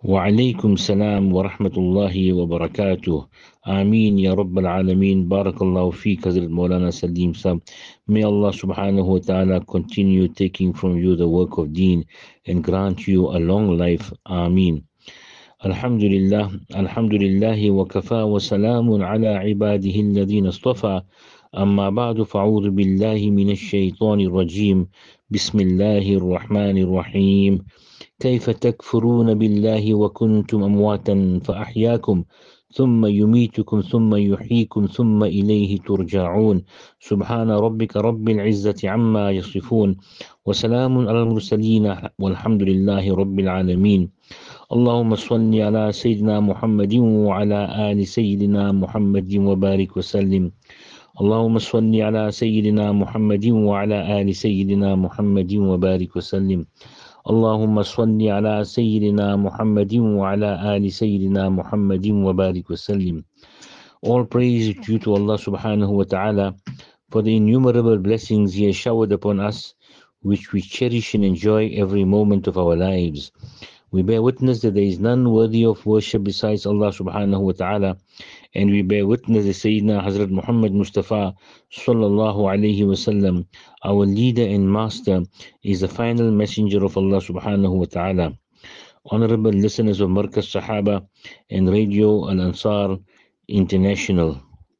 وعليكم السلام ورحمة الله وبركاته. Ameen Ya Rabbal Alameen. Barakallahu feek, Hazrat Maulana Salim Sahib. May Allah subhanahu wa ta'ala continue taking from you the work of deen and grant you a long life. Ameen. Alhamdulillah. Alhamdulillahi wa kafa wa salamun ala ibadihi alladhina istafa. أما بعد فأعوذ بالله من الشيطان الرجيم. بسم الله الرحمن الرحيم. كيف تكفرون بالله وكنتم أمواتا فأحياكم ثم يميتكم ثم يحييكم ثم إليه ترجعون. سبحان ربك رب العزة عما يصفون وسلام على المرسلين والحمد لله رب العالمين. اللهم صل على سيدنا محمد وعلى آل سيدنا محمد وبارك وسلم. اللهم صل على سيدنا محمد وعلى آل سيدنا محمد وبارك وسلم. اللهم صل على سيدنا محمد وعلى آل سيدنا محمد وبارك وسلم. All praise due to Allah subhanahu wa ta'ala for the innumerable blessings He has showered upon us, which we cherish and enjoy every moment of our lives. We bear witness that there is none worthy of worship besides Allah subhanahu wa ta'ala, and we bear witness that Sayyidina Hazrat Muhammad Mustafa sallallahu alayhi wasallam, our leader and master, is the final messenger of Allah subhanahu wa ta'ala. Honorable listeners of Markaz Sahaba and Radio Al-Ansar International,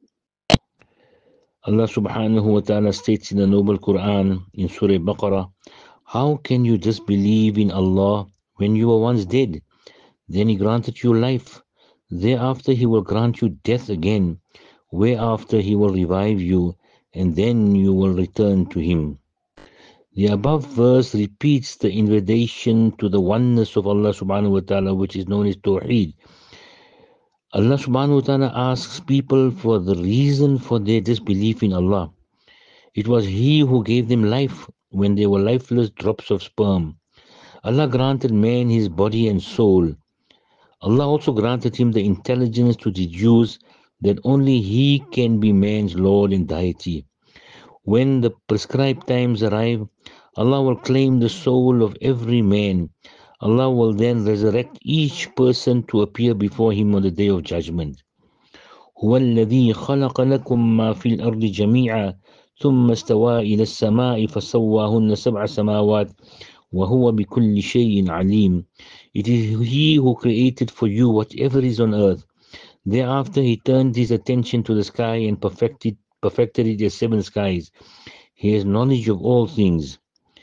Allah subhanahu wa ta'ala states in the Noble Quran in Surah Baqarah, how can you disbelieve in Allah when you were once dead? Then He granted you life. Thereafter He will grant you death again, whereafter He will revive you, and then you will return to Him. The above verse repeats the invitation to the oneness of Allah subhanahu wa ta'ala, which is known as Tawheed. Allah subhanahu wa ta'ala asks people for the reason for their disbelief in Allah. It was He who gave them life when they were lifeless drops of sperm. Allah granted man his body and soul. Allah also granted him the intelligence to deduce that only He can be man's Lord and deity. When the prescribed times arrive, Allah will claim the soul of every man. Allah will then resurrect each person to appear before Him on the Day of Judgment. هو الذي خلق لكم ما في الأرض جميعا ثم استوى إلى السماء فسواهن سبع سماوات وهو بكل شيء عليم. It is He who created for you whatever is on earth. Thereafter He turned His attention to the sky and perfected it as seven skies. He has knowledge of all things.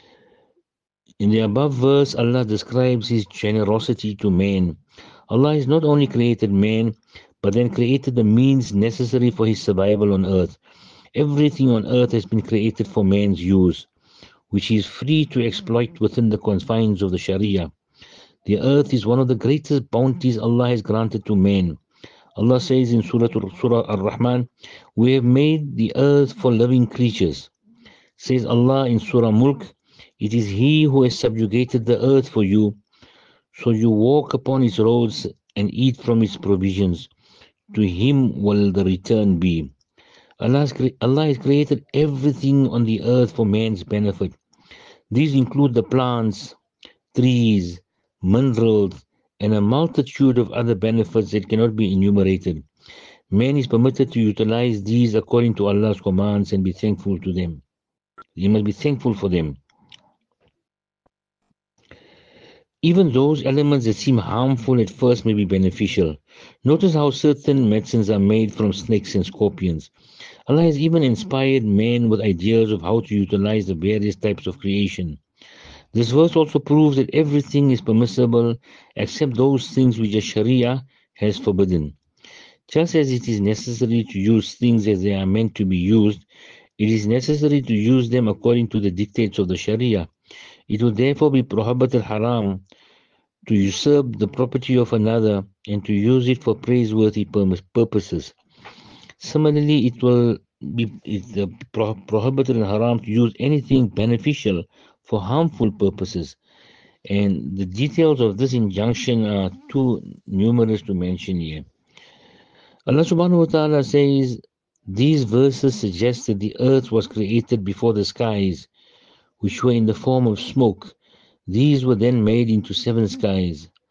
In the above verse, Allah describes His generosity to man. Allah has not only created man, but then created the means necessary for his survival on earth. Everything on earth has been created for man's use, which he is free to exploit within the confines of the Sharia. The earth is one of the greatest bounties Allah has granted to man. Allah says in Surah Ar-Rahman, we have made the earth for living creatures. Says Allah in Surah Mulk, it is He who has subjugated the earth for you, so you walk upon its roads and eat from its provisions. To Him will the return be. Allah has created everything on the earth for man's benefit. These include the plants, trees, minerals, and a multitude of other benefits that cannot be enumerated. Man is permitted to utilize these according to Allah's commands and be thankful to them. He must be thankful for them. Even those elements that seem harmful at first may be beneficial. Notice how certain medicines are made from snakes and scorpions. Allah has even inspired man with ideas of how to utilize the various types of creation. This verse also proves that everything is permissible except those things which the Sharia has forbidden. Just as it is necessary to use things as they are meant to be used, it is necessary to use them according to the dictates of the Sharia. It will therefore be prohibited haram to usurp the property of another and to use it for praiseworthy purposes. Similarly, it will be prohibited and haram to use anything beneficial for harmful purposes. And the details of this injunction are too numerous to mention here. Allah subhanahu wa ta'ala says, these verses suggest that the earth was created before the skies, which were in the form of smoke. These were then made into seven skies.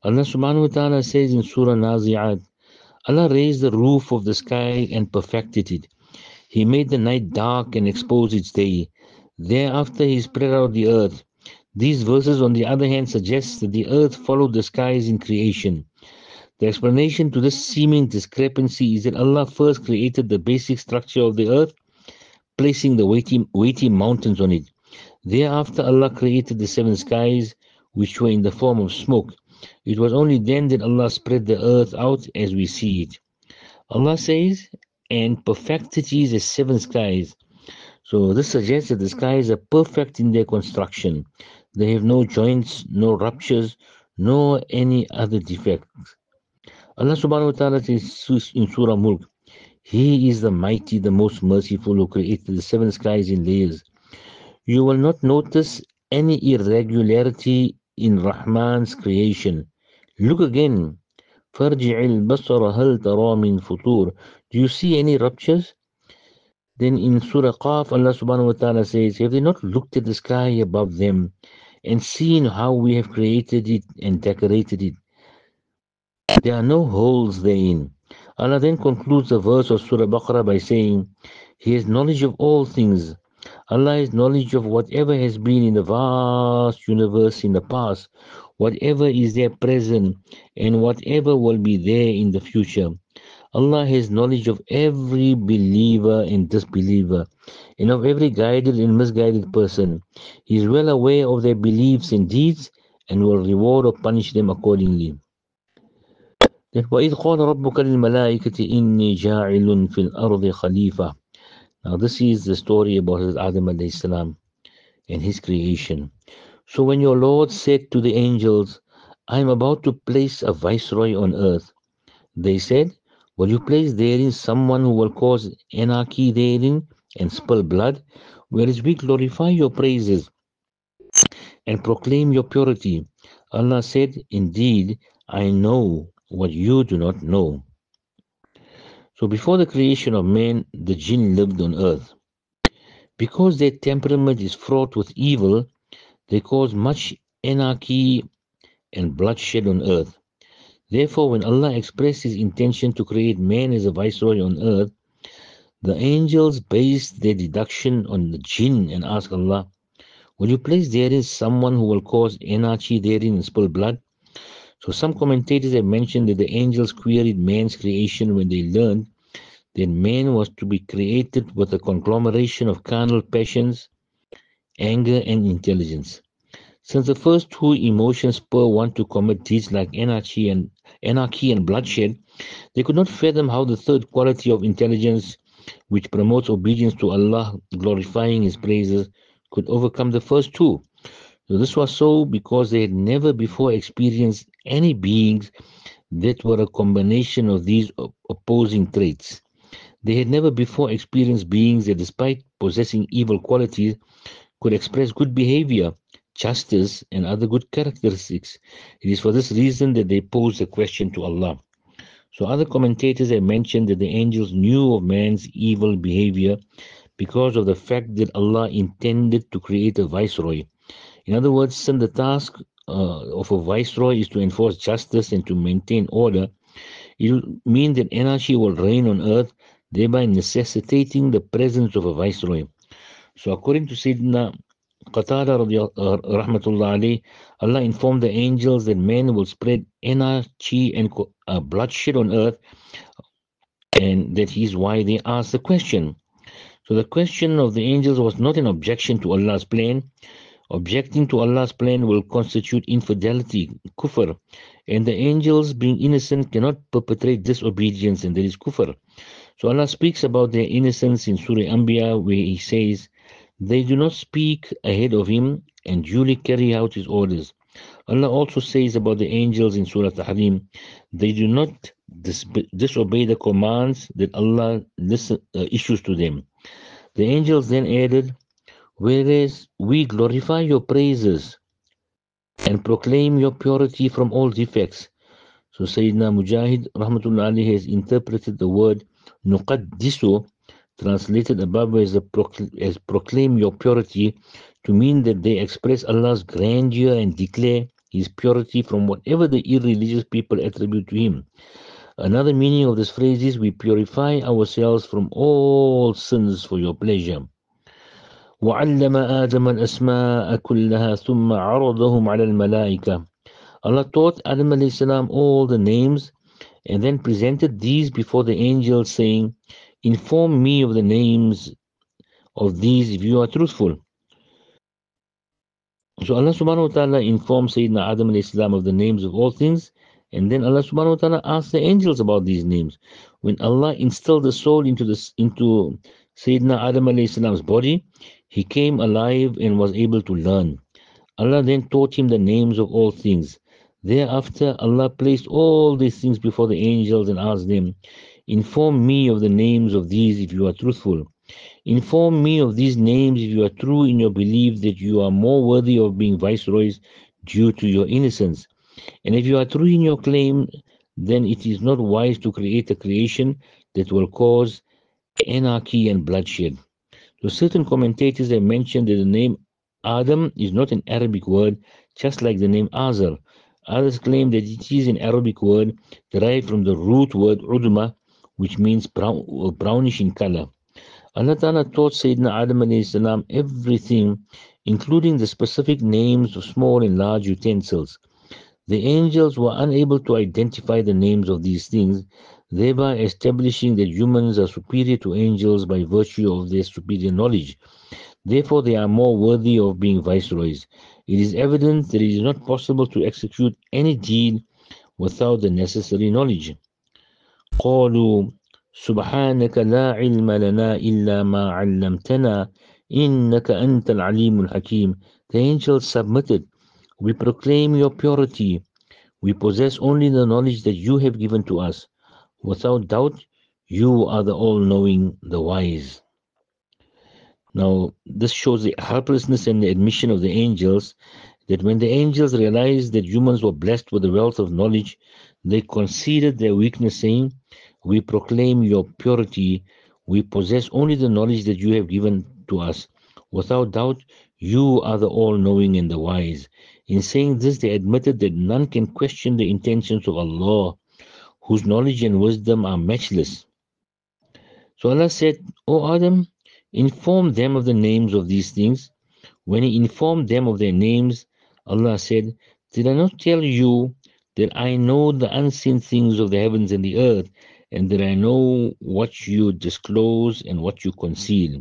Allah subhanahu wa ta'ala says in Surah Nazi'at, Allah raised the roof of the sky and perfected it. He made the night dark and exposed its day. Thereafter he spread out the earth. These verses, on the other hand, suggest that the earth followed the skies in creation. The explanation to this seeming discrepancy is that Allah first created the basic structure of the earth, placing the weighty mountains on it. Thereafter, Allah created the seven skies, which were in the form of smoke. It was only then that Allah spread the earth out as we see it. Allah says, and perfected the seven skies. So this suggests that the skies are perfect in their construction. They have no joints, no ruptures, nor any other defects. Allah subhanahu wa ta'ala says in Surah Mulk, He is the mighty, the most merciful, who created the seven skies in layers. You will not notice any irregularity in Rahman's creation. Look again. فَارْجِعِ الْبَصَرَ هَلْ تَرَى مِنْ فُطُورٍ. Do you see any ruptures? Then in Surah Qaf, Allah subhanahu wa ta'ala says, Have they not looked at the sky above them and seen how we have created it and decorated it? There are no holes therein. Allah then concludes the verse of Surah Baqarah by saying, He has knowledge of all things. Allah has knowledge of whatever has been in the vast universe in the past, whatever is there present, and whatever will be there in the future. Allah has knowledge of every believer and disbeliever, and of every guided and misguided person. He is well aware of their beliefs and deeds, and will reward or punish them accordingly. وَإِذْ قَالَ رَبُّكَ لِلْمَلَائِكَةِ إِنِّي جَاعِلٌ فِي الْأَرْضِ خَلِيفَةً. Now this is the story about Adam alayhi salam and his creation. So when your Lord said to the angels, I am about to place a viceroy on earth, they said, Will you place therein someone who will cause anarchy therein and spill blood? Whereas we glorify your praises and proclaim your purity. Allah said, Indeed, I know what you do not know. So before the creation of man, the jinn lived on earth. Because their temperament is fraught with evil, they cause much anarchy and bloodshed on earth. Therefore, when Allah expressed His intention to create man as a viceroy on earth, the angels based their deduction on the jinn and asked Allah, Will you place therein someone who will cause anarchy therein and spill blood? So some commentators have mentioned that the angels queried man's creation when they learned that man was to be created with a conglomeration of carnal passions, anger, and intelligence. Since the first two emotions spur one to commit deeds like anarchy and bloodshed, they could not fathom how the third quality of intelligence, which promotes obedience to Allah, glorifying His praises, could overcome the first two. So this was so because they had never before experienced any beings that were a combination of these opposing traits. They had never before experienced beings that, despite possessing evil qualities, could express good behavior, justice, and other good characteristics. It is for this reason that they posed the question to Allah. So other commentators have mentioned that the angels knew of man's evil behavior because of the fact that Allah intended to create a viceroy. In other words, since the task of a viceroy is to enforce justice and to maintain order, it will mean that anarchy will reign on earth, thereby necessitating the presence of a viceroy. So according to Sayyidina Qatada rahmatullah alayhi, Allah informed the angels that men will spread anarchy and bloodshed on earth, and that is why they asked the question. So the question of the angels was not an objection to Allah's plan. Objecting to Allah's plan will constitute infidelity, kufr, and the angels, being innocent, cannot perpetrate disobedience, and that is kufr. So Allah speaks about their innocence in Surah Anbiya, where He says, They do not speak ahead of Him and duly carry out His orders. Allah also says about the angels in Surah Tahrim, they do not disobey the commands that Allah issues to them. The angels then added, Whereas we glorify your praises and proclaim your purity from all defects. So Sayyidina Mujahid rahmatullah alayhi has interpreted the word nuqaddisu, translated above as proclaim your purity, to mean that they express Allah's grandeur and declare his purity from whatever the irreligious people attribute to him. Another meaning of this phrase is we purify ourselves from all sins for your pleasure. وعلم آدم الأسماء كلها ثم عرضهم على الملائكة. Allah taught Adam alayhi salam all the names and then presented these before the angels, saying, inform me of the names of these if you are truthful. So Allah subhanahu wa ta'ala informed Sayyidina Adam alayhi salam of the names of all things, and then Allah subhanahu wa ta'ala asked the angels about these names. When Allah instilled the soul into Sayyidina Adam alayhi salam's body, he came alive and was able to learn. Allah then taught him the names of all things. Thereafter, Allah placed all these things before the angels and asked them, inform me of the names of these if you are truthful. Inform me of these names if you are true in your belief that you are more worthy of being viceroys due to your innocence. And if you are true in your claim, then it is not wise to create a creation that will cause anarchy and bloodshed. So certain commentators have mentioned that the name Adam is not an Arabic word, just like the name Azar. Others claim that it is an Arabic word derived from the root word udma, which means brownish in color. Allah Ta'ala taught Sayyidina Adam alayhi salam everything, including the specific names of small and large utensils. The angels were unable to identify the names of these things, thereby establishing that humans are superior to angels by virtue of their superior knowledge. Therefore, they are more worthy of being viceroys. It is evident that it is not possible to execute any deed without the necessary knowledge. قالوا سبحانك لا علم لنا إلا ما علمتنا إنك أنت العليم الحكيم. The angels submitted, we proclaim your purity. We possess only the knowledge that you have given to us. Without doubt, you are the all-knowing, the wise. Now, this shows the helplessness and the admission of the angels, that when the angels realized that humans were blessed with the wealth of knowledge, they conceded their weakness, saying, we proclaim your purity. We possess only the knowledge that you have given to us. Without doubt, you are the all-knowing and the wise. In saying this, they admitted that none can question the intentions of Allah, whose knowledge and wisdom are matchless. So Allah said, O Adam, inform them of the names of these things. When He informed them of their names, Allah said, did I not tell you that I know the unseen things of the heavens and the earth, and that I know what you disclose and what you conceal?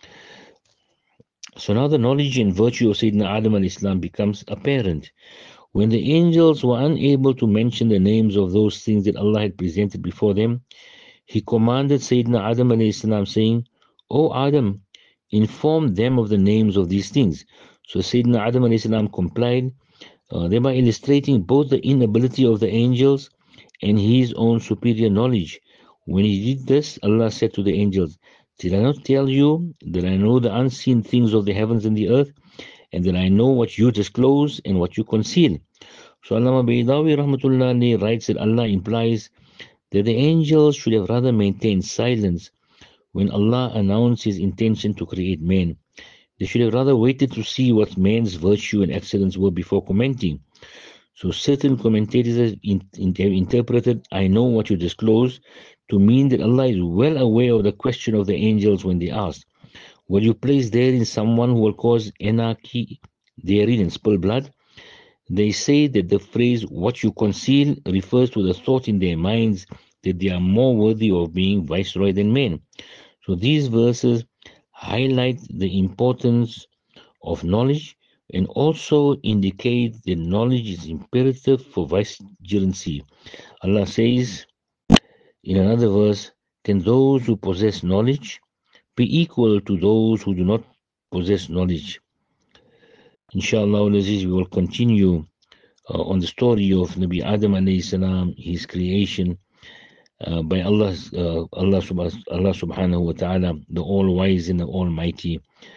So now the knowledge and virtue of Sayyidina Adam al-Islam becomes apparent. When the angels were unable to mention the names of those things that Allah had presented before them, He commanded Sayyidina Adam al-Islam, saying, O Adam, inform them of the names of these things. So Sayyidina Adam al-Islam complied, thereby illustrating both the inability of the angels and his own superior knowledge. When he did this, Allah said to the angels, did I not tell you that I know the unseen things of the heavens and the earth, and that I know what you disclose and what you conceal? So Allama Baydawi rahmatullah writes that Allah implies that the angels should have rather maintained silence when Allah announced His intention to create man. They should have rather waited to see what man's virtue and excellence were before commenting. So certain commentators have interpreted, I know what you disclose, to mean that Allah is well aware of the question of the angels when they asked, will you place therein someone who will cause anarchy therein and spill blood? They say that the phrase, what you conceal, refers to the thought in their minds that they are more worthy of being viceroy than men. So these verses highlight the importance of knowledge and also indicate that knowledge is imperative for vicegerency. Allah says in another verse, can those who possess knowledge be equal to those who do not possess knowledge? Inshallah, we will continue on the story of Nabi Adam alayhi salam, his creation by Allah subhanahu wa ta'ala, the all-wise and the almighty.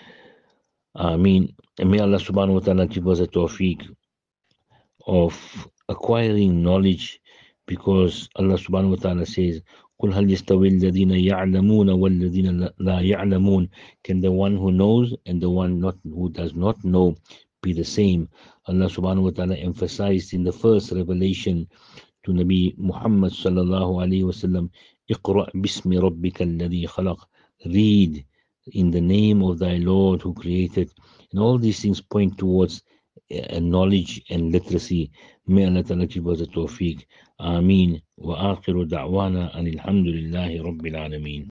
Ameen. And may Allah subhanahu wa ta'ala give us a tawfiq of acquiring knowledge, because Allah subhanahu wa ta'ala says, قُلْ هَلْ يَسْتَوِي الَّذِينَ يَعْلَمُونَ وَالَّذِينَ لَا يَعْلَمُونَ. Can the one who knows and the one who does not know be the same. Allah subhanahu wa ta'ala emphasized in the first revelation to Nabi Muhammad sallallahu alayhi wasallam, Iqra' bismi rabbika alladhi khalaq. Read in the name of thy Lord who created. And all these things point towards knowledge and literacy. May Allah ta'ala give us the tawfiq. Ameen. Wa akhiru da'wana anil hamdulillahi rabbil alameen.